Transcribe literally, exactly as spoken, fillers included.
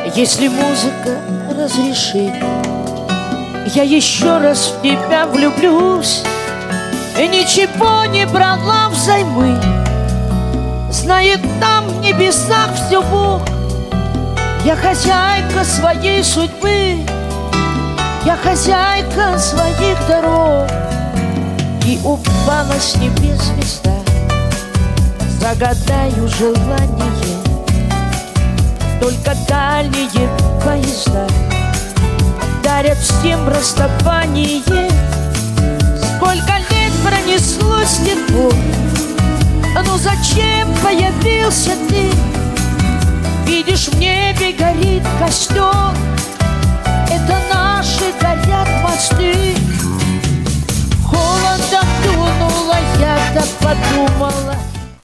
Если музыка разрешит, я еще раз в тебя влюблюсь. И ничего не брала взаймы, знает там в небесах все Бог. Я хозяйка своей судьбы, я хозяйка своих дорог. И упала с небес звезда, загадаю желание. Только дальние поезда дарят всем расставание. Сколько лет пронеслось легко, но зачем появился ты? Видишь, в небе горит костер, это наши горят мосты. Холодом дунула, я так подумала,